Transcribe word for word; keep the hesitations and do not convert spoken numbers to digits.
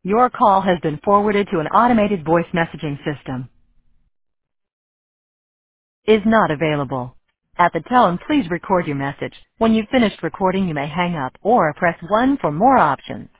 Your call has been forwarded to an automated voice messaging system. Is not available. At the tone, please record your message. When you've finished recording, you may hang up or press one for more options.